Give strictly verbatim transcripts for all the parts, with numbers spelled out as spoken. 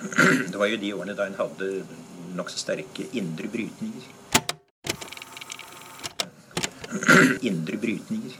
Det var jo de årene da en hadde nok så sterke indre brytninger. Indre brytninger.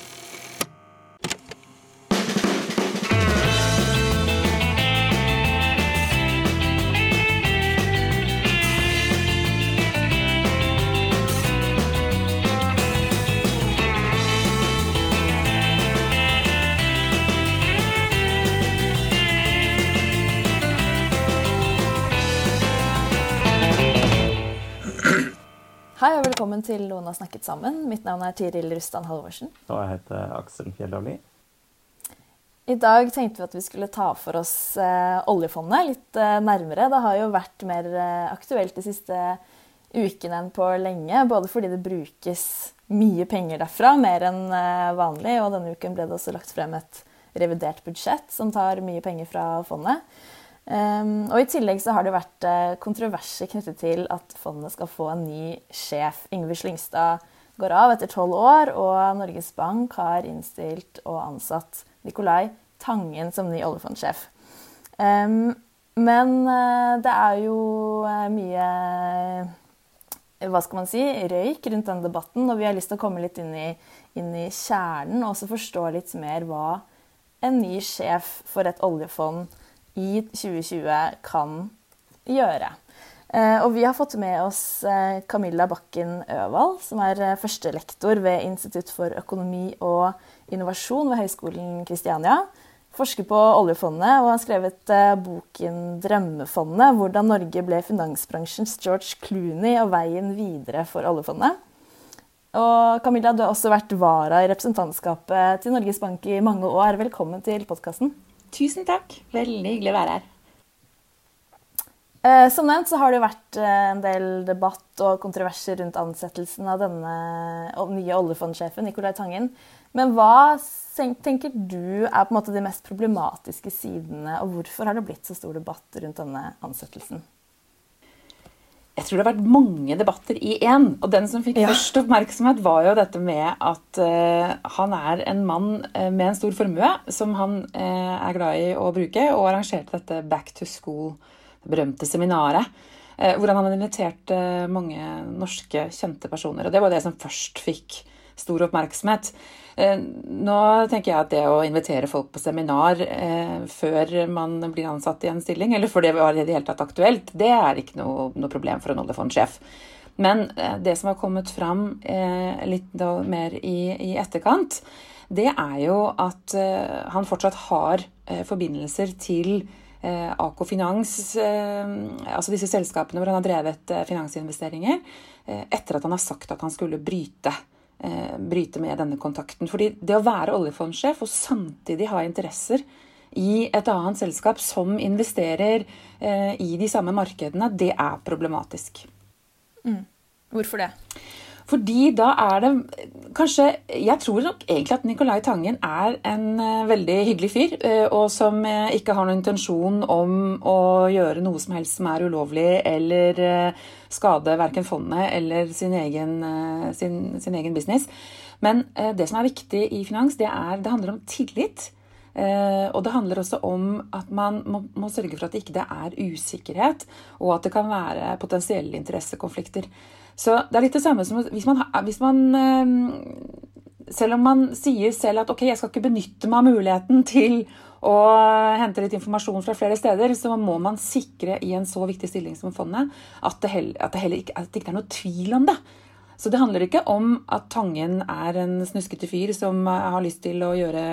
Hei og velkommen til Noen har snakket sammen. Mitt navn er Tiril Rustan Halvorsen. Og jeg heter Aksel Fjellavli. I dag tenkte vi at vi skulle ta for oss eh, oljefondet litt eh, nærmere. Det har jo vært mer eh, aktuelt de siste ukene enn på lenge, både fordi det brukes mye penger derfra, mer enn eh, vanlig, og denne uken ble det også lagt frem et revidert budsjett som tar mye penger fra fondet. Um, og I tillegg så har det vært uh, kontroverser knyttet til at fondet skal få en ny sjef. Yngve Slyngstad går av etter tolv år, og Norges Bank har innstilt og ansatt Nicolai Tangen som ny oljefondsjef. Um, men uh, det er jo uh, mye, hva skal man si, røyk rundt den debatten, og vi har lyst til å komme litt inn i, inn i kjernen, og også forstå litt mer hva en ny sjef for et oljefond i tjue tjue kan gjøre. Eh, og vi har fått med oss eh, Camilla Bakken Øvald, som er eh, førstelektor ved Institutt for økonomi og innovasjon ved Høgskolen Kristiania. Forsker på oljefondet og har skrevet eh, boken Drømmefondet, hvordan Norge ble finansbransjens George Clooney og veien videre for oljefondet. Og Camilla, du har også vært vara i representantskapet til Norges Bank i mange år. Velkommen til podcasten. Tusen takk. Veldig hyggelig å være her. Eh, som nevnt så har det vært eh, en del debatt og kontroverser rundt ansettelsen av denne nye oljefondsjefen, Nicolai Tangen. Men hva tenker du er på en måte de mest problematiske sidene, og hvorfor har det blitt så stor debatt rundt denne ansettelsen? Jeg tror det har vært mange debatter i en, og den som fikk ja. først oppmerksomhet var jo dette med at uh, han er en mann uh, med en stor formue som han uh, er glad i å bruke, og arrangerte dette Back to School, det berømte seminaret, uh, hvor han hadde invitert uh, mange norske kjente personer, og det var det som først fikk stor oppmerksomhet. Uh, nå tenker jeg at det å invitere folk på seminar uh, før man blir ansatt i en stilling, eller for det var i det hele tatt aktuelt, det er ikke noe, noe problem for en oljefondsjef. Men uh, det som har kommet fram uh, litt da, mer i, i etterkant, det er jo at uh, han fortsatt har uh, forbindelser til uh, A K O Finans, uh, altså disse selskapene hvor han har drevet uh, finansinvesteringer, uh, etter at han har sagt at han skulle bryte bryte med denne kontakten. Fordi det å være oljefondsjef og samtidig ha interesser i et annet selskap som investerer eh, i de samme markedene, det er problematisk. Mm. Hvorfor det? Fordi da er det kanskje, jeg tror nok egentlig at Nicolai Tangen er en uh, veldig hyggelig fyr, uh, og som uh, ikke har noen intensjon om å gjøre noe som helst som er ulovlig, eller uh, skade hverken fondet eller sin egen, uh, sin, sin egen business. Men uh, det som er viktig i finans, det, er, det handler om tillit, uh, og det handler også om at man må, må sørge for at det ikke er usikkerhet, og at det kan være potensielle interessekonflikter. Så det er litt det samme som hvis man, hvis man, selv om man sier selv at ok, jeg skal ikke benytte meg av muligheten til å hente litt informasjon fra flere steder, så må man sikre i en så viktig stilling som fondet at det, heller, at det heller ikke, at det ikke er noe tvil om det. Så det handler ikke om at Tangen er en snuskete fyr som har lyst til å gjøre,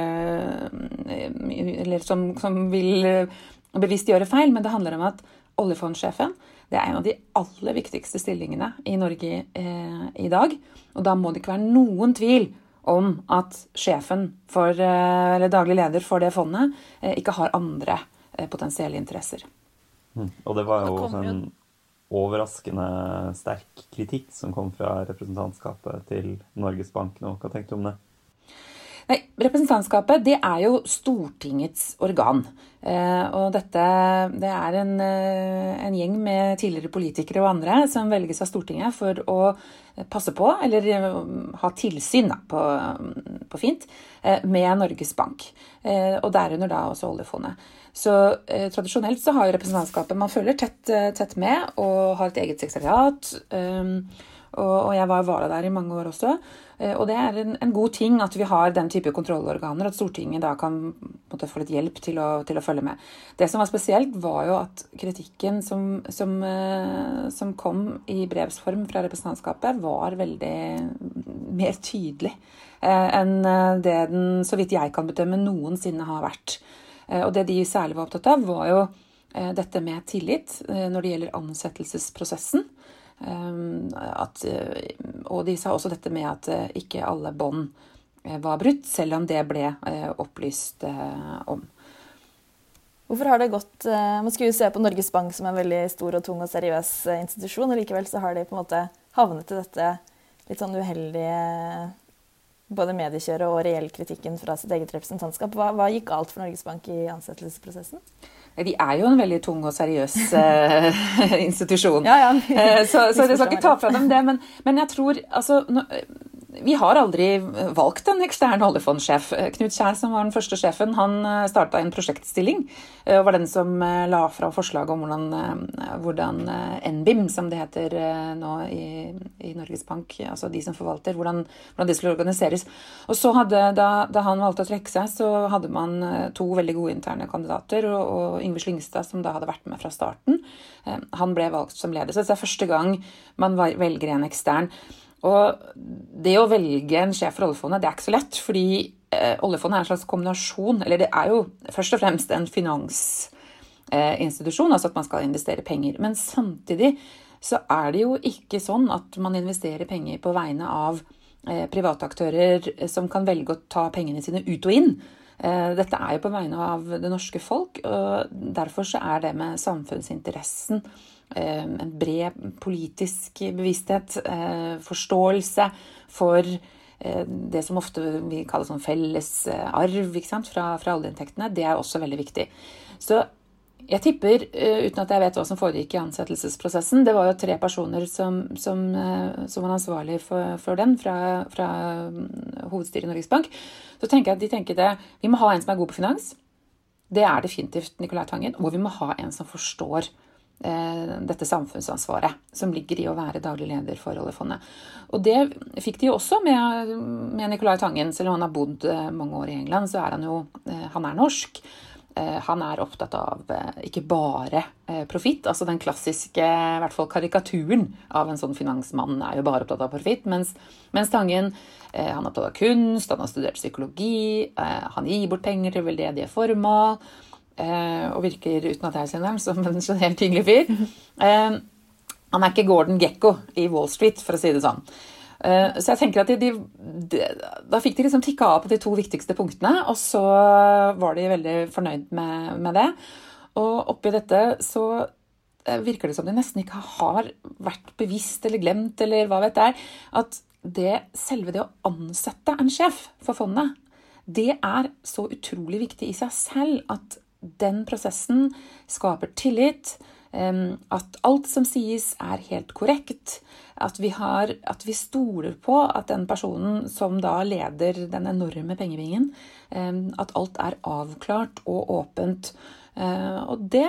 eller som, som vil bevisst gjøre feil, men det handler om at oljefondsjefen, det er en av de aller viktigste stillingene i Norge eh, i dag, og da må det ikke være noen tvil om at sjefen for, eh, eller daglig leder for det fondet eh, ikke har andre eh, potensielle interesser. Mm. Og det var jo også en overraskende sterk kritikk som kom fra representantskapet til Norges Bank nå. Hva tenkte du om det? Nei, representantskapet, det er jo Stortingets organ. Eh, og dette, det er en, en gjeng med tidligere politikere og andre som velges av Stortinget for å passe på, eller ha tilsyn da, på, på fint, med Norges Bank. Eh, og derunder da også oljefondet. Så eh, tradisjonelt så har jo representantskapet, man følger tett, tett med og har et eget sekretariat, um, og, og jeg var vara der i mange år også. Uh, og det er en, en god ting at vi har den type kontrollorganer, at Stortinget da kan måtte, få litt hjelp til å, til å følge med. Det som var spesielt var jo at kritikken som, som, uh, som kom i brevsform fra representantskapet var veldig mer tydelig uh, enn det den, så vidt jeg kan bedømme, noensinne har vært. Og det de særlig var opptatt av var jo dette med tillit når det gjelder ansettelsesprosessen. At, og de sa også dette med at ikke alle bånd var brutt, selv om det ble opplyst om. Hvorfor har det gått, man skulle jo se på Norges Bank som en veldig stor og tung og seriøs institusjon, og likevel så har de på en måte havnet i dette litt sånn uheldige både mediekjøret og reell kritikken fra sitt eget representantskap. Hva, hva gikk galt for Norges Bank i ansettelsesprosessen? De er jo en veldig tung og seriøs uh, institusjon. Ja, ja. uh, så, så jeg skal ikke ta fra dem det, men, men jeg tror, altså, no, vi har aldri valgt en ekstern oljefondsjef. Knut Kjær, som var den første sjefen, han startet en prosjektstilling, og var den som la fra forslag om hvordan, hvordan N B I M, som det heter nå i, i Norges Bank, altså de som forvalter, hvordan, hvordan det skulle organiseres. Og så hadde, da, da han valgte å trekke seg, så hadde man to veldig gode interne kandidater, og, og Yngve Slyngstad, som da hadde vært med fra starten. Han ble valgt som leder, så det er første gang man velger en ekstern. Og det å velge en sjef for oljefondet, det er ikke så lett, fordi eh, oljefondet er en slags kombinasjon, eller det er jo først og fremst en finansinstitusjon, eh, altså at man skal investere penger, men samtidig så er det jo ikke sånn at man investerer penger på vegne av eh, private aktører som kan velge å ta pengene sine ut og inn. Eh, dette er jo på vegne av det norske folk, og derfor så er det med samfunnsinteressen, en bred politisk bevissthet, forståelse for det som ofte vi kaller sånn felles arv, ikke sant, fra, fra oljeinntektene, det er også veldig viktig. Så jeg tipper, uten at jeg vet hva som foregikk i ansettelsesprosessen, det var jo tre personer som, som, som var ansvarlige for, for den fra, fra hovedstyret i Norges Bank. Så tenker jeg at de tenker det, vi må ha en som er god på finans, det er definitivt Nicolai Tangen, og vi må ha en som forstår dette samfunnsansvaret som ligger i å være daglig leder for oljefondet. Og det fikk de jo også med, med Nicolai Tangen. Selv om han har bodd mange år i England, så er han jo, han er norsk. Han er opptatt av ikke bare profitt, altså den klassiske, i hvert fall karikaturen av en sånn finansmann er jo bare opptatt av profitt, mens, mens Tangen, han er opptatt av kunst, han har studert psykologi, han gir bort penger til veldedige formål, og virker, uten at jeg kjenner ham, som en sånn helt hyggelig fyr. Eh, han er ikke Gordon Gekko i Wall Street, for å si det sånn. Eh, så jeg tenker at de, de, de, da fikk de liksom tikket av på de to viktigste punktene, og så var de veldig fornøyd med, med det. Og oppi dette så virker det som de nesten ikke har vært bevisst eller glemt, eller hva vet jeg, at det, selve det å ansette en sjef for fondet, det er så utrolig viktig i seg selv at den prosessen skaper tillit, at alt som sies er helt korrekt, at vi, har, at vi stoler på at den personen som da leder den enorme pengebingen, at alt er avklart og åpent. Og det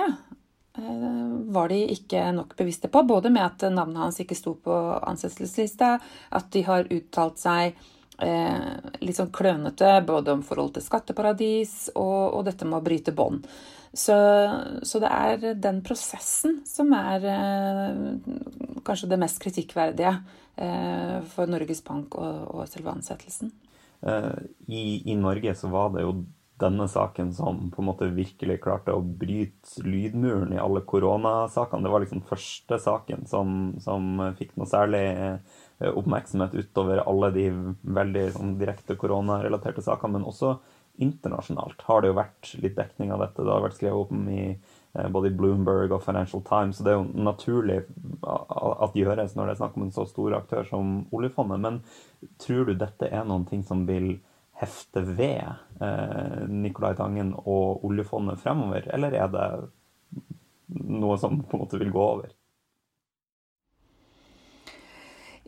var de ikke nok bevisste på, både med at navnet hans ikke sto på ansettelseslista, at de har uttalt seg Eh, litt sånn klønete, både om forhold til skatteparadis og, og dette med å bryte bånd. Så, så det er den prosessen som er eh, kanskje det mest kritikkverdige eh, for Norges Bank og, og selve ansettelsen. Eh, i, I Norge så var det jo denne saken som på en måte virkelig klarte å bryte lydmuren i alle koronasakene. Det var liksom første saken som, som fikk noe særlig oppmerksomhet utover alle de veldig sånn, direkte koronarelaterte sakene, men også internasjonalt har det jo vært litt dekning av dette. Det har vært skrevet om i eh, både i Bloomberg og Financial Times, så det er jo naturlig at gjøres når det er snakk om en så stor aktør som oljefondet. Men tror du dette er noen ting som vil hefte ved eh, Nicolai Tangen og oljefondet fremover, eller er det noe som på en måte vil gå over?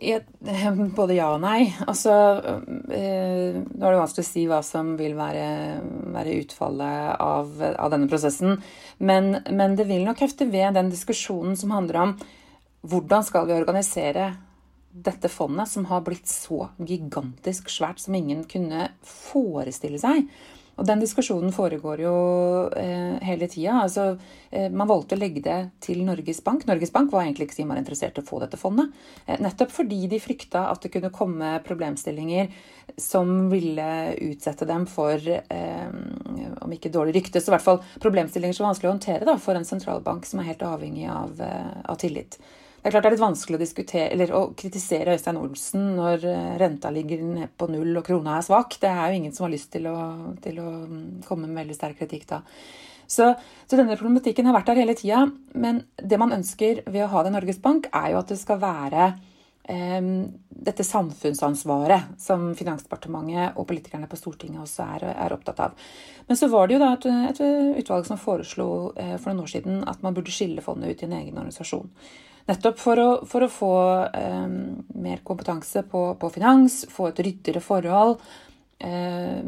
Jeg, både ja og nei. Altså, eh, nå er det vanskelig å si hva som vil være, være utfallet av, av denne prosessen, men, men det vil nok hefte ved den diskusjonen som handler om hvordan skal vi organisere dette fondet som har blitt så gigantisk svært som ingen kunne forestille seg. Og den diskusjonen foregår jo eh, hele tiden. Altså, eh, man valgte å legge det til Norges Bank. Norges Bank var egentlig ikke så innmari interessert i å få dette fondet. Eh, nettopp fordi de frykta at det kunne komme problemstillinger som ville utsette dem for, eh, om ikke dårlig rykte, så i hvert fall problemstillinger som er vanskelig å håndtere da, for en sentralbank som er helt avhengig av, eh, av tillit. Det er klart det er litt vanskelig å diskutere, eller å kritisere Øystein Olsen når renta ligger ned på null og krona er svak. Det er jo ingen som har lyst til å, til å komme med veldig sterk kritikk da. Så, så denne problematikken har vært der hele tiden, men det man ønsker ved å ha det i Norges Bank er jo at det skal være eh, dette samfunnsansvaret som Finansdepartementet og politikerne på Stortinget også er, er opptatt av. Men så var det jo da et, et utvalg som foreslo eh, for noen år siden at man burde skille fondet ut i en egen organisasjon. Nettopp for å, for å få eh, mer kompetanse på, på finans, få et ryddigere forhold. Eh,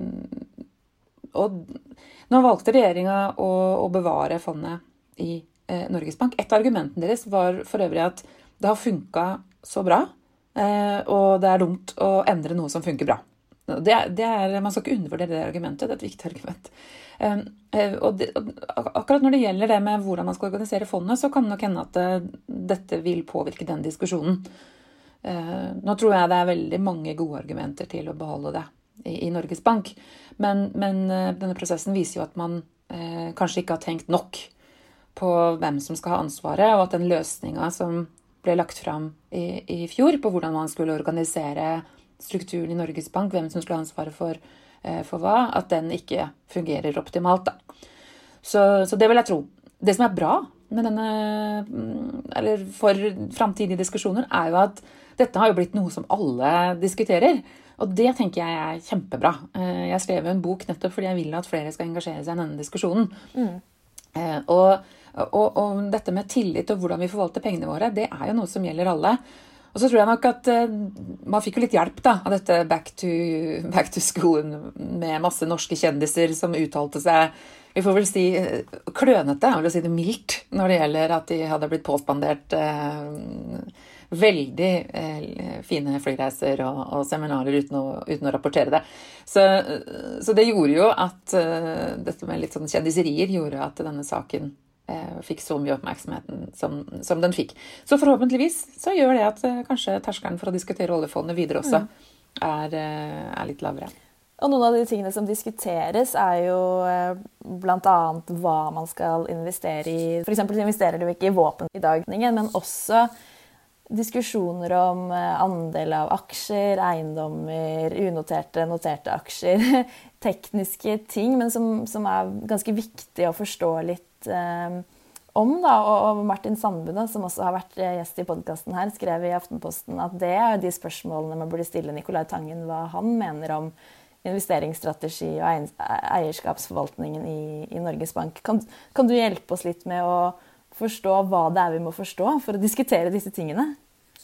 og nå valgte regjeringen å, å bevare fondet i eh, Norges Bank. Et av argumentene deres var for øvrig at det har funket så bra, eh, og det er dumt å endre noe som funker bra. Det, det er, man skal ikke undervurdere det argumentet, det er et viktig argument. Um, og, det, og akkurat når det gjelder det med hvordan man skal organisere fondet, så kan det nok hende at det, dette vil påvirke den diskusjonen. Uh, nå tror jeg det er veldig mange gode argumenter til å beholde det i, i Norges Bank, men, men uh, denne prosessen viser jo at man uh, kanskje ikke har tenkt nok på hvem som skal ha ansvaret, og at den løsningen som ble lagt fram i, i fjor på hvordan man skulle organisere strukturen i Norges Bank, hvem som skulle ha ansvaret for, eh, for hva, at den ikke fungerer optimalt da. Så, så det vil jeg tro. Det som er bra med denne, eller for fremtidige diskusjoner, er jo at dette har jo blitt noe som alle diskuterer, og det tenker jeg er kjempebra. Eh, jeg skrev jo en bok nettopp fordi jeg vil at flere skal engasjere seg i denne diskusjonen. Mm. Eh, og, og, og dette med tillit og hvordan vi forvalter pengene våre, det er jo noe som gjelder alle. Og så tror jeg nok at uh, man fikk jo litt hjelp da, av dette back to, back to school med masse norske kjendiser som uttalte seg, vi får vel si klønete, jeg vil si det mildt, når det gjelder at de hadde blitt påspandert uh, veldig uh, fine flyreiser og, og seminarer uten å, uten å rapportere det. Så, uh, så det gjorde jo at uh, dette med litt sånn kjendiserier gjorde at denne saken fikk så mye oppmerksomheten som, som den fikk. Så forhåpentligvis så gjør det at kanskje terskelen for å diskutere oljefondet videre også mm. er, er litt lavere. Og noen av de tingene som diskuteres er jo blant annet hva man skal investere i. For eksempel investerer du ikke i våpen i dag, men også diskusjoner om andel av aksjer, eiendommer, unoterte, noterte aksjer, tekniske ting, men som, som er ganske viktig å forstå litt om da, og Martin Sandbu, som også har vært gjest i podcasten her, skrev i Aftenposten at det er de spørsmålene man burde stille Nicolai Tangen, hva han mener om investeringsstrategi og eierskapsforvaltningen i, i Norges Bank. Kan, kan du hjelpe oss litt med å forstå hva det er vi må forstå for å diskutere disse tingene?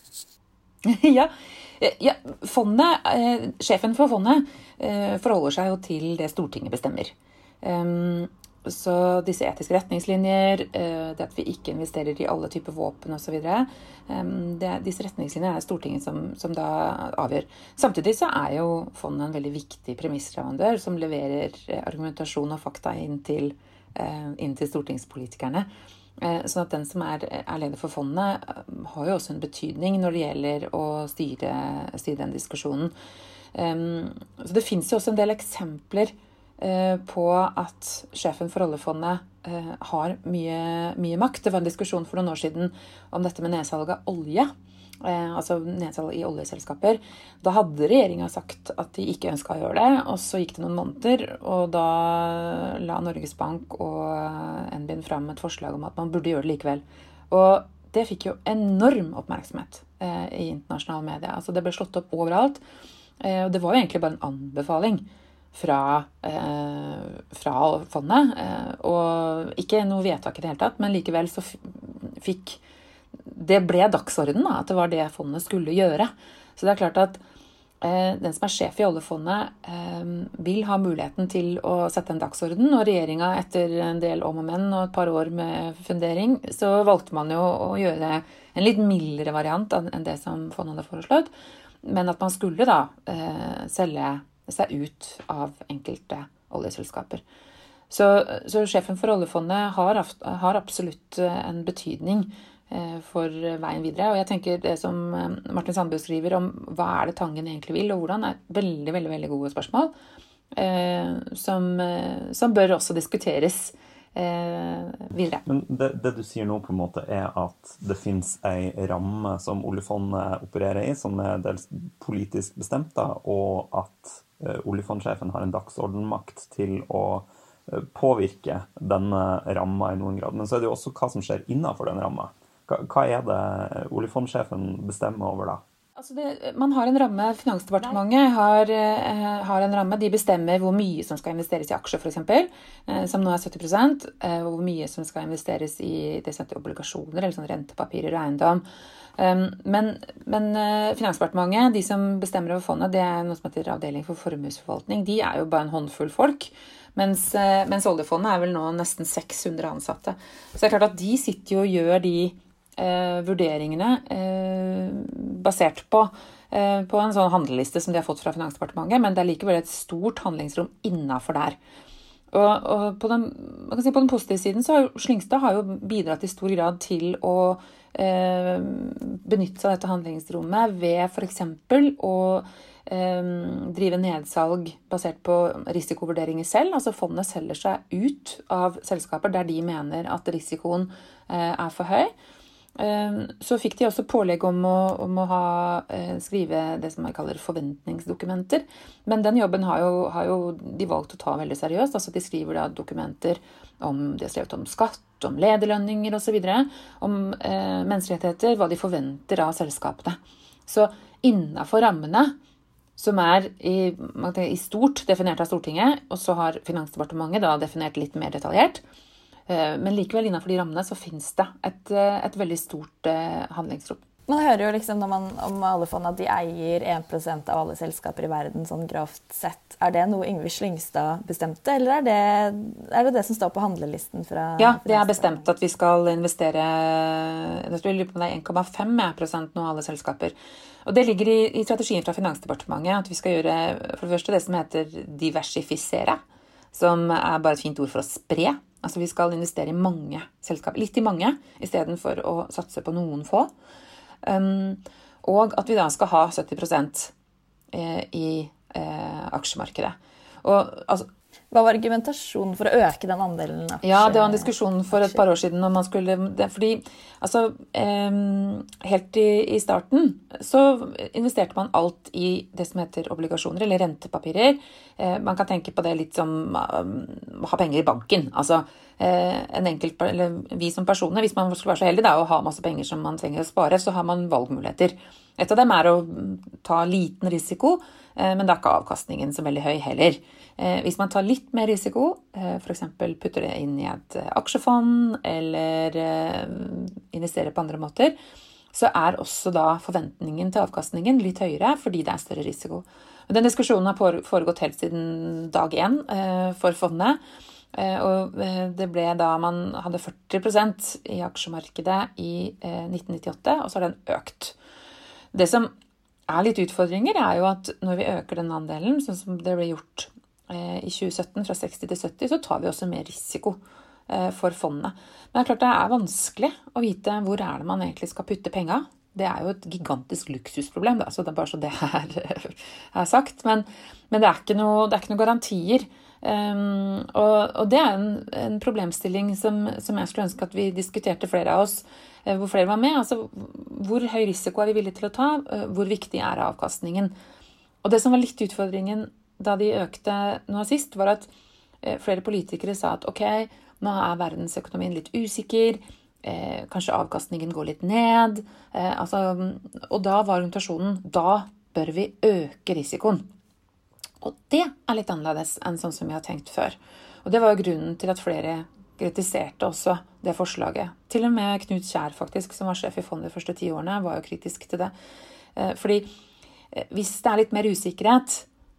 Ja, ja fondet, eh, sjefen for fondet eh, forholder seg jo til det Stortinget bestemmer. Um, Så disse etiske retningslinjer, det at vi ikke investerer i alle typer våpen og så videre, disse retningslinjene er Stortinget som, som da avgjør. Samtidig så er jo fondet en veldig viktig premissleverandør som leverer argumentasjon og fakta inn til, inn til stortingspolitikerne. Sånn at den som er, er leder for fondet har jo også en betydning når det gjelder å styre, styre den diskusjonen. Så det finnes jo også en del eksempler på at sjefen for oljefondet eh, har mye, mye makt. Det var en diskusjon for noen år siden om dette med nedsalg av olje, eh, altså nedsalg i oljeselskaper. Da hadde regjeringen sagt at de ikke ønsket å gjøre det, og så gikk det noen måneder, og da la Norges Bank og N B I M frem et forslag om at man burde gjøre det likevel. Og det fikk jo enorm oppmerksomhet eh, i internasjonale medier. Altså det ble slått opp overalt, eh, og det var jo egentlig bare en anbefaling fra, eh, fra fondet, eh, og ikke noe vedtak i det hele tatt, men likevel så fikk det ble dagsorden da, at det var det fondet skulle gjøre. Så det er klart at eh, den som er sjef i oljefondet eh, vil ha muligheten til å sette en dagsorden, og regjeringen etter en del om og men og et par år med fundering, så valgte man jo å gjøre en litt mildere variant enn det som fondet hadde foreslått, men at man skulle da eh, selge seg ut av enkelte oljeselskaper. Så, så sjefen for oljefondet har, har absolutt en betydning eh, for veien videre. Og jeg tenker det som Martin Sandbu skriver om hva er det Tangen egentlig vil, og hvordan er veldig, veldig, veldig gode spørsmål, eh, som, som bør også diskuteres eh, videre. Men det, det du sier nå på en måte er at det finnes en ramme som oljefondet opererer i, som er dels politisk bestemt, da, og at eh, oljefondsjefen har en dagsordenmakt til å påvirke denne ramma i noen grad. Men så er det jo også hva som skjer innenfor den ramma. Hva, hva er det oljefondsjefen bestemmer over da? Altså det, man har en ramme, Finansdepartementet har, eh, har en ramme, de bestemmer hvor mye som skal investeres i aksjer for eksempel, eh, som nå er sytti prosent, eh, og hvor mye som skal investeres i det som heter obligasjoner, eller sånn rentepapirer og eiendom. Um, men men uh, Finansdepartementet, de som bestemmer over fondet, det er noe som heter avdeling for formuesforvaltning, de er jo bare en håndfull folk, mens, uh, mens oljefondet er vel nå nesten seks hundre ansatte. Så det er klart at de sitter jo og gjør de uh, vurderingene uh, basert på, uh, på en sånn handleliste som de har fått fra Finansdepartementet, men det er likevel et stort handlingsrom innenfor der. Og, og på, den, man kan si på den positive siden så har jo Slyngstad har jo bidratt i stor grad til å eh, benytte seg av dette handlingsrommet ved for eksempel å eh, drive nedsalg basert på risikovurderinger selv. Altså fondet selger seg ut av selskaper der de mener at risikoen eh, er for høy. Så fikk de også pålegg om å, om å ha, skrive det som jeg kaller forventningsdokumenter. Men den jobben har jo, har jo de valgt å ta veldig seriøst. Altså de skriver da dokumenter om, de har skrevet om skatt, om lederlønninger og så videre, om eh, menneskerettigheter, hva de forventer av selskapene. Så innenfor rammene, som er i, i stort definert av Stortinget, og så har Finansdepartementet da definert litt mer detaljert, men likevel innenfor de rammene så finnes det et, et veldig stort eh, handlingsrom. Man hører jo liksom når man, om oljefondet at de eier en prosent av alle selskaper i verden, sånn grovt sett. Er det noe Yngve Slyngstad bestemte, eller er det, er det det som står på handlelisten fra... Ja, det er bestemt at vi skal investere, jeg tror jeg lurer på det er en komma fem prosent nå alle selskaper. Og det ligger i, i strategien fra Finansdepartementet at vi skal gjøre for det første det som heter diversifisere, som er bare et fint ord for å spre. Altså vi skal investere i mange selskaper, litt i mange, i stedet for å satse på noen få. Um, og at vi da skal ha sytti prosent eh, i eh, aksjemarkedet. Og altså, hva var argumentasjonen for å øke den andelen aksjer? Ja, det var en diskusjon for et par år siden om man skulle, det, fordi altså, eh, helt i, i starten så investerte man alt i det som heter obligasjoner eller rentepapirer. Eh, man kan tenke på det litt som um, ha penger i banken. Altså eh, en enkelt, eller vi som personer, hvis man skulle være så heldig da, å ha masse penger som man trenger å spare, så har man valgmuligheter. Et av dem er å ta liten risiko, eh, men det er ikke avkastningen så veldig høy heller. Hvis man tar litt mer risiko, for eksempel putter det inn i et aksjefond eller investerer på andre måter, så er også da forventningen til avkastningen litt høyere fordi det er større risiko. Den diskusjonen har foregått helt siden dag én for fondet, og det ble da man hadde førti prosent i aksjemarkedet i nitten nittiåtte, og så har den økt. Det som er litt utfordringer er jo at når vi øker den andelen, sånn som det ble gjort i tjue sytten fra seksti til sytti, så tar vi også mer risiko for fondene. Men det er klart det er vanskelig å vite hvor er det man egentlig skal putte penger. Det er jo et gigantisk luksusproblem, da, så det er bare så det er, er sagt. Men, men det, er ikke noe, det er ikke noe garantier. Um, og, og det er en, en problemstilling som, som jeg skulle ønske at vi diskuterte flere av oss, hvor flere var med. Altså, hvor høy risiko er vi villige til å ta? Hvor viktig er avkastningen? Og det som var litt utfordringen da de økte nå sist, var at flere politikere sa at ok, nå er verdensøkonomien litt usikker, eh, kanskje avkastningen går litt ned, eh, altså, og da var argumentasjonen, da bør vi øke risikoen. Og det er litt annerledes enn sånn som vi har tenkt før. Og det var grunnen til at flere kritiserte også det forslaget. Til og med Knut Kjær faktisk, som var sjef i fondet de første ti årene, var jo kritisk til det. Fordi hvis det er litt mer usikkerhet,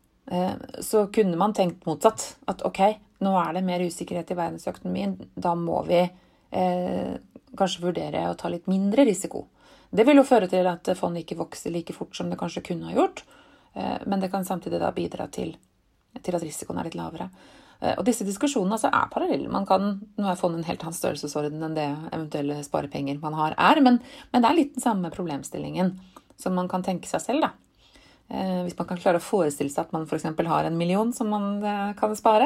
så kunne man tenkt motsatt. At ok, nå er det mer usikkerhet i verdensøkonomien, da må vi eh, kanskje vurdere å ta litt mindre risiko. Det vil jo føre til at fondet ikke vokser like fort som det kanskje kunne ha gjort, eh, men det kan samtidig da bidra til, til at risikoen er litt lavere. Eh, og disse diskusjonene altså, er parallelle. Man kan, nå er fondet en helt annen størrelsesorden enn det eventuelle sparepenger man har er, men, men det er litt den samme problemstillingen som man kan tenke seg selv da. Eh, hvis man kan klare å forestille seg at man for eksempel har en million som man eh, kan spare,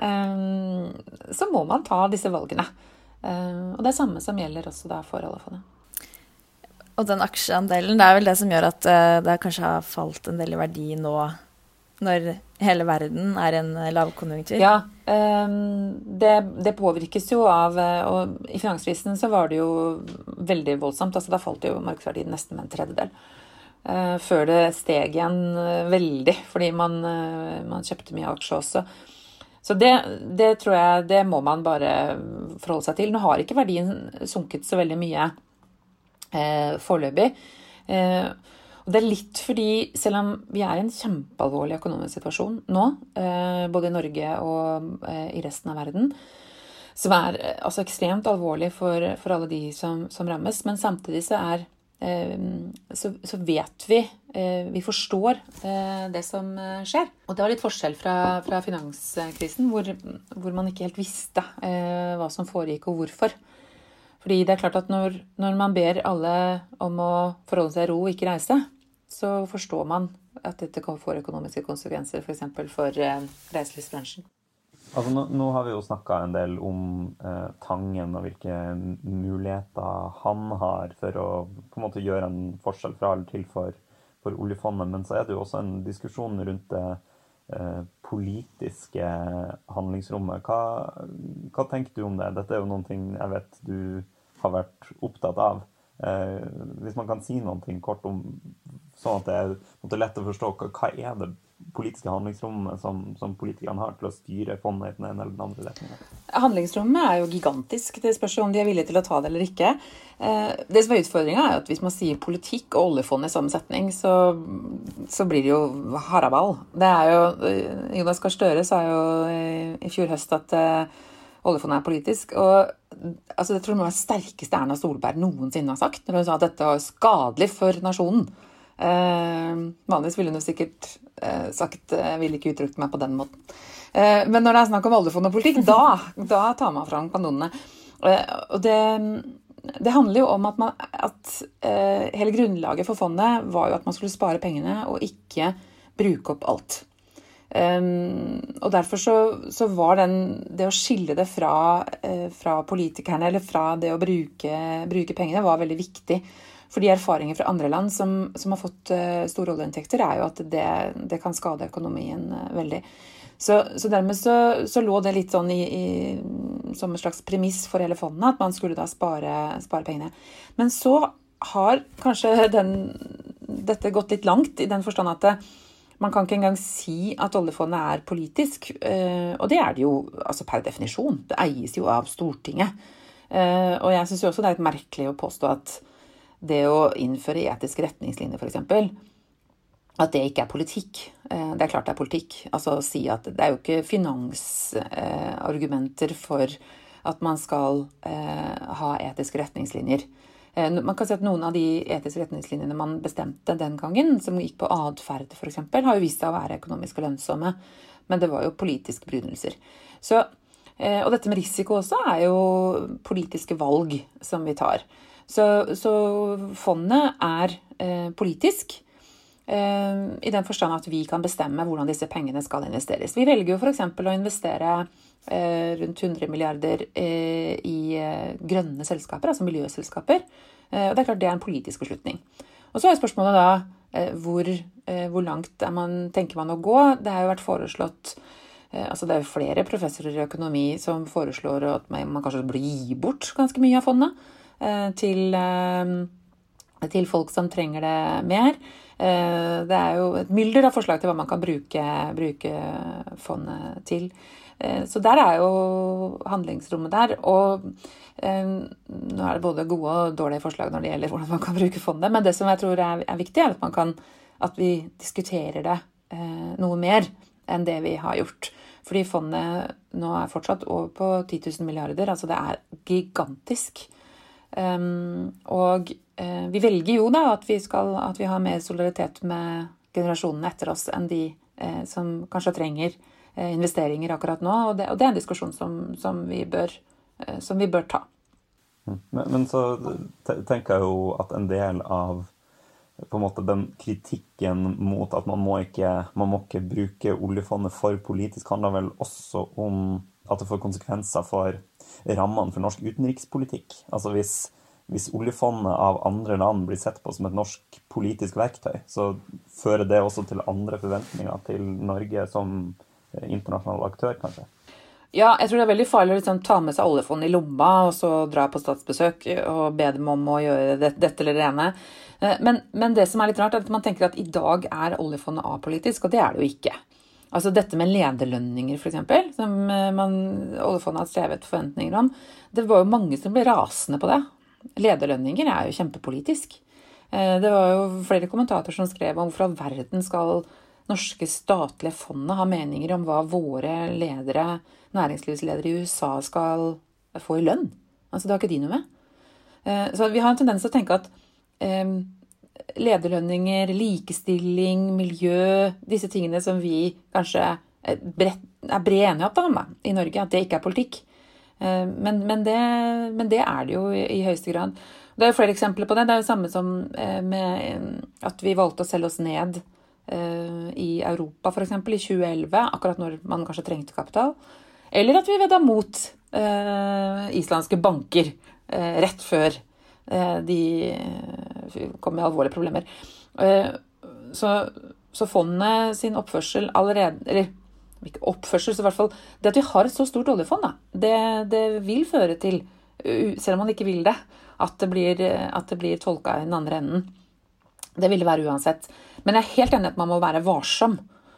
eh, så må man ta disse valgene. Eh, og det er samme som gjelder også da for oljefondet. Og den aksjeandelen, det er vel det som gjør at uh, det kanskje har falt en del i verdi nå, når hele verden er en lavkonjunktur? Ja, um, det, det påvirkes jo av, og i finanskrisen så var det jo veldig voldsomt, altså da falt jo markedsverdien nesten med en tredjedel. Uh, før det steg igjen uh, veldig, fordi man, uh, man kjøpte mye aksjer også. Så det, det tror jeg, det må man bare forholde seg til. Nå har ikke verdien sunket så veldig mye eh, foreløpig. Eh, og det er litt fordi, selv om vi er i en kjempealvorlig økonomisk situasjon nå, eh, både i Norge og eh, i resten av verden, som er eh, altså ekstremt alvorlig for, for alle de som, som rammes, men samtidig så er Så, så vet vi, vi forstår det som skjer. Og det var litt forskjell fra, fra finanskrisen, hvor, hvor man ikke helt visste hva som foregikk og hvorfor. Fordi det er klart at når, når man ber alle om å forholde seg i ro og ikke reise, så forstår man at dette kan få økonomiske konsekvenser, for eksempel for reiselivsbransjen. Altså, nå, nå har vi jo snakket en del om eh, Tangen og hvilke muligheter han har for å på en måte gjøre en forskjell fra eller til for, for oljefondet, men så er det jo også en diskusjon rundt det eh, politiske handlingsrommet. Hva, hva tenker du om det? Dette er jo noe jeg vet du har vært opptatt av. Eh, hvis man kan si noe kort om, sånn at det er, det er lett å forstå, hva, hva er det politiske handlingsrommet som, som politikerne har til å styre fondet i den ene eller den andre retningen? Handlingsrommet er jo gigantisk. Det spørs om de er villige til å ta det eller ikke. Det som er utfordringen er at hvis man sier politikk og oljefond i samme setning, så, så blir det jo haraball. Det er jo, Jonas Gahr Støre sa jo i fjor høst at oljefondet er politisk, og altså, jeg tror det var det sterkeste Erna Solberg noensinne har sagt, når hun sa at dette var skadelig for nasjonen. Uh, vanligvis ville hun jo sikkert uh, sagt uh, jeg ville ikke uttrykt meg på den måten. Uh, men når det er snakk om oljefond og politikk, da, da tar man fram kanonene. Uh, og det, det handler jo om at, man, at uh, hele grunnlaget for fondet var jo at man skulle spare pengene og ikke bruke opp alt. Um, og derfor så, så var den, det å skille det fra, uh, fra politikerne eller fra det å bruke, bruke pengene var veldig viktig. Fordi erfaringer fra andre land som, som har fått uh, store oljeinntekter er jo at det, det kan skade økonomien uh, veldig. Så, så dermed så, så lå det litt sånn i, i, som en slags premiss for hele fondet, at man skulle da spare, spare pengene. Men så har kanskje den, dette gått litt langt i den forstand at det, man kan ikke engang si at oljefondet er politisk, uh, og det er det jo altså per definisjon. Det eies jo av Stortinget. Uh, og jeg synes jo også det er litt merkelig å påstå at det å innføre etiske retningslinjer for eksempel, at det ikke er politikk. Det er klart det er politikk. Altså å si at det er jo ikke finansargumenter for at man skal ha etiske retningslinjer. Man kan si at noen av de etiske retningslinjene man bestemte den gangen, som gikk på adferd for eksempel, har jo vist seg å være økonomisk lønnsomme, men det var jo politiske brydelser. Så, og dette med risiko også er jo politiske valg som vi tar. Så, så fondet er eh, politisk eh, i den forstand at vi kan bestemme hvordan disse pengene skal investeres. Vi velger jo for eksempel å investere eh, rundt hundre milliarder eh, i eh, grønne selskaper, altså miljøselskaper. Eh, og det er klart det er en politisk beslutning. Og så er spørsmålet da eh, hvor, eh, hvor langt er man, tenker man å gå. Det har jo vært foreslått eh, altså det er flere professorer i økonomi som foreslår at man, man kanskje bør gi bort ganske mye av fondet. Til, til folk som trenger det mer. Det er jo et mylder av forslag til hva man kan bruke, bruke fondet til. Så der er jo handlingsrommet der, og nå er det både gode og dårlige forslag når det gjelder hvordan man kan bruke fondet, men det som jeg tror er, er viktig er at, man kan, at vi diskuterer det noe mer enn det vi har gjort. Fordi fondet nå er fortsatt over på ti tusen milliarder, altså det er gigantisk. Um, og uh, vi velger jo da at vi, skal, at vi har mer solidaritet med generasjonene etter oss enn de uh, som kanskje trenger uh, investeringer akkurat nå, og det, og det er en diskusjon som, som, vi, bør, uh, som vi bør ta. Men, men så tenker jeg jo at en del av på en måte den kritikken mot at man må ikke, man må ikke bruke oljefondet for politisk handler vel også om at det får konsekvenser for rammene for norsk utenrikspolitikk. Altså hvis, hvis oljefondet av andre land blir sett på som et norsk politisk verktøy, så fører det også til andre forventninger til Norge som internasjonal aktør, kanskje. Ja, jeg tror det er veldig farlig å liksom ta med seg oljefondet i lomma, og så dra på statsbesøk og be dem om å gjøre det, dette eller det ene. Men, men det som er litt rart er at man tenker at i dag er oljefondet apolitisk, og det er det jo ikke. Altså dette med lederlønninger for eksempel, som man, oljefondet har strevet forventninger om, det var jo mange som ble rasende på det. Lederlønninger er jo kjempepolitisk. Det var jo flere kommentatorer som skrev om hvorfor all verden skal norske statlige fondet ha meninger om hva våre ledere, næringslivsledere i U S A skal få i lønn. Altså det har ikke de noe med. Så vi har en tendens til å tenke at um, lederlønninger, likestilling, miljø, disse tingene som vi kanskje er bred, er bred enighet om i Norge, at det ikke er politikk. Men, men, det, men det er det jo i, i høyeste grad. Det er jo flere eksempler på det. Det er jo samme som med at vi valgte å selge oss ned i Europa, for eksempel, i tjue elleve, akkurat når man kanskje trengte kapital. Eller at vi vedda mot islandske banker rett før de kom med alvorlige problemer. Så, så fondet sin oppførsel allerede, eller ikke oppførsel, så i hvert fall det at vi har et så stort oljefond, da, det, det vil føre til, selv om man ikke vil det, at det blir, at det blir tolket i den andre enden. Det vil det være uansett. Men jeg er helt enig at man må være varsom.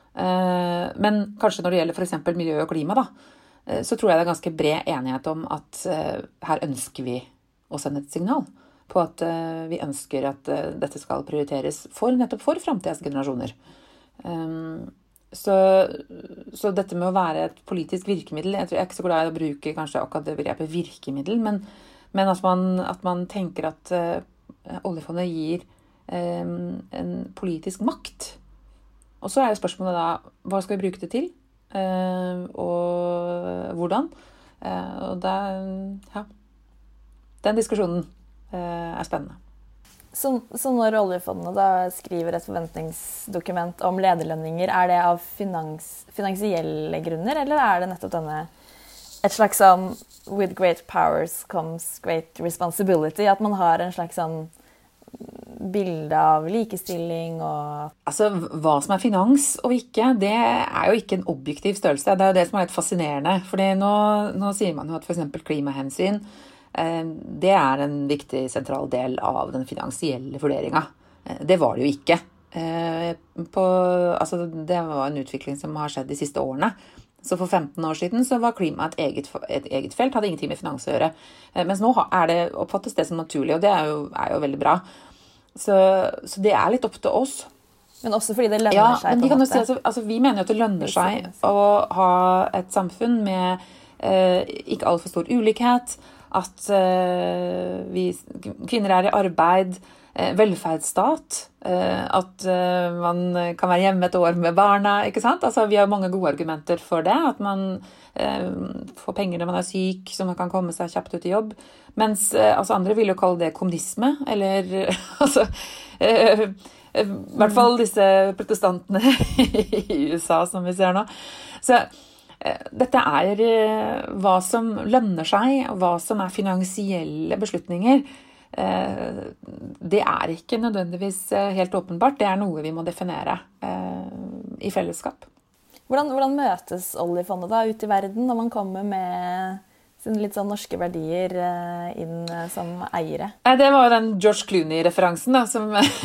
Men kanskje når det gjelder for eksempel miljø og klima, da, så tror jeg det er ganske bred enighet om at her ønsker vi å sende et signal på at uh, vi ønsker at uh, dette skal prioriteres for, nettopp for fremtidens generasjoner. Um, så, så dette med å være et politisk virkemiddel, jeg, tror, jeg er ikke så glad i å bruke kanskje akkurat det begrepet virkemiddel, men, men at, man, at man tenker at uh, oljefondet gir um, en politisk makt. Og så er jo spørsmålet da, hva skal vi bruke det til? Uh, og hvordan? Uh, og da, ja, den diskusjonen er spennende. Så, så når oljefondet da skriver et forventningsdokument om lederlønninger, er det av finans, finansielle grunner, eller er det nettopp denne et slags sånn with great powers comes great responsibility, at man har en slags sånn bilde av likestilling og... Altså, hva som er finans og ikke, det er jo ikke en objektiv størrelse. Det er jo det som er litt fascinerende, fordi nå, nå sier man jo at for eksempel klimahensyn det er en viktig sentral del av den finansielle vurderingen. Det var det jo ikke. På, altså det var en utvikling som har skjedd de siste årene. Så for femten år siden så var klima et eget, et eget felt, hadde ingenting med finans å gjøre. Mens nå er det, oppfattes det som naturlig, og det er jo, er jo veldig bra. Så, så det er litt opp til oss. Men også fordi det lønner ja, seg men på en måte. Si, altså, altså, vi mener jo at det lønner seg å ha et samfunn med eh, ikke alt for stor ulikhet, at uh, vi, kvinner er i arbeid, uh, velferdsstat, uh, at uh, man kan være hjemme et år med barna, ikke sant? Altså, vi har mange gode argumenter for det, at man uh, får penger når man er syk, så man kan komme seg kjapt ut i jobb, mens uh, altså, andre vil jo kalle det kommunisme, eller altså, uh, i hvert fall disse protestantene i U S A som vi ser nå. Så dette er hva som lønner seg, og hva som er finansielle beslutninger. Det er ikke nødvendigvis helt åpenbart. Det er noe vi må definere i fellesskap. Hvordan, hvordan møtes oljefondet da ut i verden når man kommer med sine litt sånn norske verdier inn som eiere? Det var jo den George Clooney-referansen da, som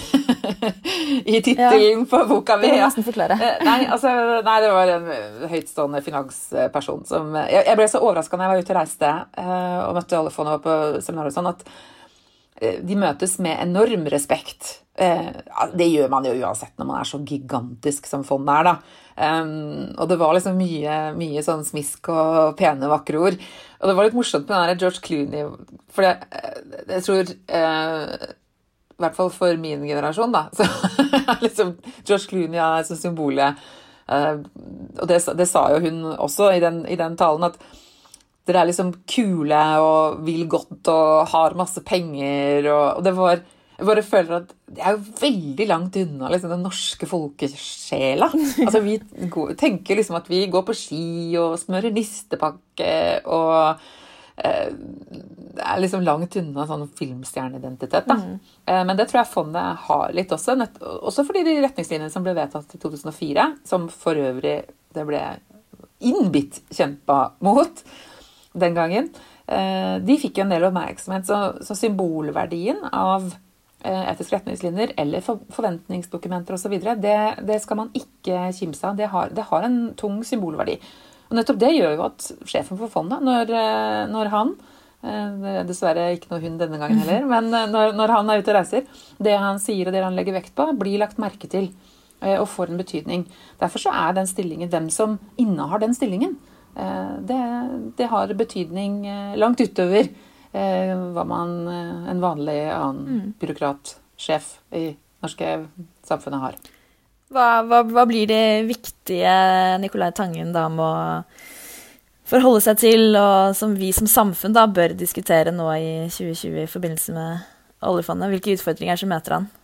i titelen ja. på boka mi. Det må jeg nesten forklare. Nei, altså, nei, det var en høytstående finansperson som... Jeg, jeg ble så overrasket når jeg var ute og reiste uh, og møtte oljefondet på seminar og sånn, at uh, de møtes med enorm respekt. Uh, det gjør man jo uansett når man er så gigantisk som fondet er, da. Um, og det var liksom mye, mye sånn smisk og pene, vakre ord. Og det var litt morsomt med den der George Clooney, for jeg, jeg tror, uh, i hvert fall for min generasjon da, så liksom George Clooney er som symbolet. Uh, og det, det sa jo hun også i den, i den talen, at dere er liksom kule og vil godt og har masse penger, og, og det var... Jeg bare føler at det er jo veldig langt unna liksom, den norske folkesjela. Altså, vi går, tenker liksom at vi går på ski og smører nistepakke, og eh, det er liksom langt unna sånn filmstjerneidentitet. Da. Mm. Eh, men det tror jeg fondet har litt også. Nett, også fordi de retningslinjene som ble vedtatt i to tusen og fire, som for øvrig det ble innbitt kjempet mot den gangen, eh, de fikk jo en del oppmerksomhet, så, så symbolverdien av etiske retningslinjer eller forventningsdokumenter og så videre, det, det skal man ikke kimse av. Det har, det har en tung symbolverdi. Og nettopp det gjør jo at sjefen for fondet, når, når han, dessverre ikke noe hund denne gangen heller, men når, når han er ute og reiser, det han sier og det han legger vekt på, blir lagt merke til og får en betydning. Derfor så er den stillingen, dem som innehar den stillingen, det, det har betydning langt utover hva man, en vanlig annen mm. byråkratsjef i norske samfunnet har. Hva, hva, hva blir det viktige Nicolai Tangen da må forholde seg til, og som vi som samfunn da bør diskutere nå i tjue tjue i forbindelse med oljefondet? Hvilke utfordringer som møter han?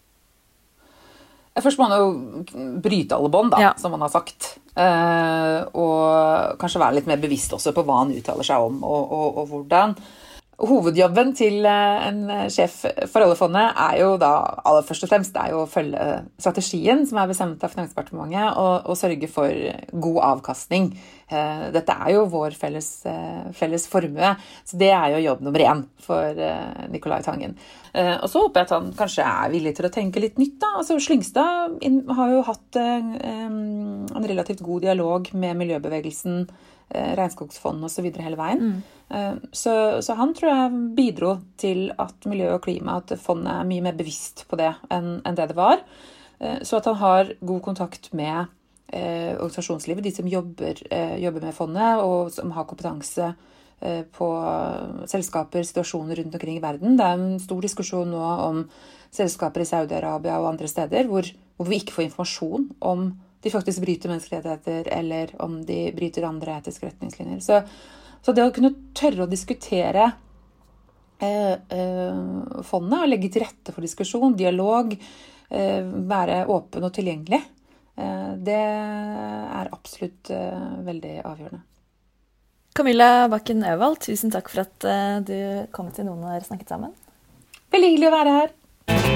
Først må han jo bryte alle bånd, da, ja. Som han har sagt. Uh, og kanskje være litt mer bevisst også på hva han uttaler seg om, og, og, og hvordan. Hovedjobben til en sjef for oljefondet er jo da, aller først og fremst, det er jo å følge strategien som er bestemt av Finansdepartementet, og, og sørge for god avkastning. Dette er jo vår felles, felles formue, så det er jo jobb nummer én for Nicolai Tangen. Og så håper jeg at han kanskje er villig til å tenke litt nytt da. Altså Slyngstad har jo hatt en relativt god dialog med miljøbevegelsen, regnskogsfond og så videre hele veien. Mm. Så, så han tror jeg bidro til at miljø og klima, at fondet er mye mer bevisst på det enn, enn det det var. Så at han har god kontakt med eh, organisasjonslivet, de som jobber, eh, jobber med fondet, og som har kompetanse eh, på selskaper, situasjoner rundt omkring i verden. Det er en stor diskusjon nå om selskaper i Saudi-Arabia og andre steder, hvor, hvor vi ikke får informasjon om de faktisk bryter menneskerettigheter, eller om de bryter andre etiske retningslinjer. Så, så det å kunne tørre å diskutere eh, eh, fondet, og legge til rette for diskusjon, dialog, eh, være åpen og tilgjengelig, eh, det er absolutt eh, veldig avgjørende. Camilla Bakken Øvald, tusen takk for at eh, du kom til Noen og snakket sammen. Veldig hyggelig å være her.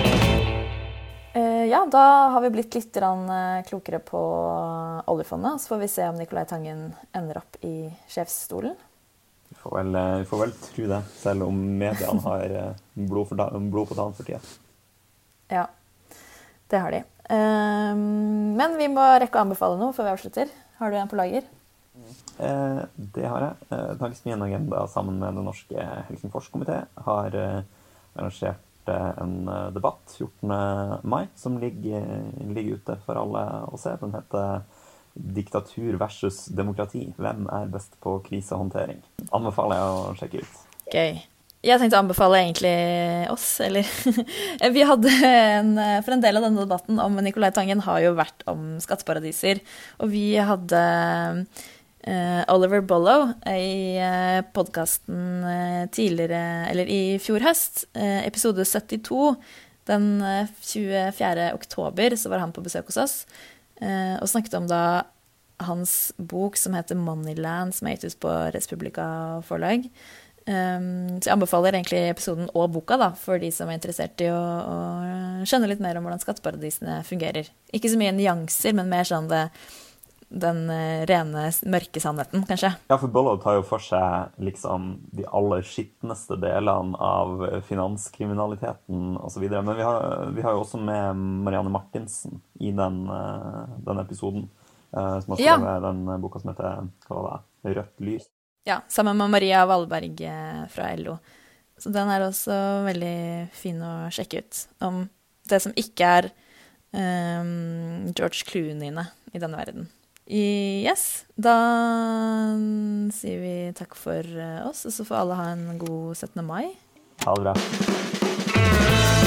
Ja, da har vi blitt litt klokere på oljefondet, så får vi se om Nicolai Tangen ender opp i sjefsstolen. Vi får vel, vi får vel tro det, selv om mediene har blod, for, blod på tann for tida. Ja, det har de. Men vi må rekke å anbefale noe før vi avslutter. Har du en på lager? Eh, det har jeg. Eh, Dagsnyen Agenda sammen med den norske Helsingfors-komité har eh, arrangert en debatt fjortende mai som ligger, ligger ute for alle å se. Den heter Diktatur versus demokrati. Hvem er best på krisehåndtering? Anbefaler jeg å sjekke ut. Gøy. Jeg tenkte å anbefale egentlig oss, eller vi hadde en, for en del av denne debatten om Nicolai Tangen har jo vært om skatteparadiser, og vi hadde Uh, Oliver Bollow i uh, podcasten uh, tidligere, eller i fjor høst, uh, episode syttito, den uh, tjuefjerde oktober, så var han på besøk hos oss, uh, og snakket om da hans bok som heter Moneyland, som er gitt ut på Respublika forlag. Um, så jeg anbefaler egentlig episoden og boka da, for de som er interessert i å, å skjønne litt mer om hvordan skatteparadisene fungerer. Ikke så mye nyanser, men mer sånn det den rene mørke sannheten, kanskje. Ja, for Bollov tar jo for seg liksom de aller skittneste delene av finanskriminaliteten og så videre. Men vi har, vi har jo også med Marianne Martinsen i den, den episoden, som har skrevet ja. den boka som heter, hva var det, Rødt lys. Ja, sammen med Maria Wallberg fra L O. Så den er også veldig fin å sjekke ut om det som ikke er um, George Clooney'ne i denne verden. Yes, da sier vi takk for oss, og så får alle ha en god syttende mai. Ha det bra.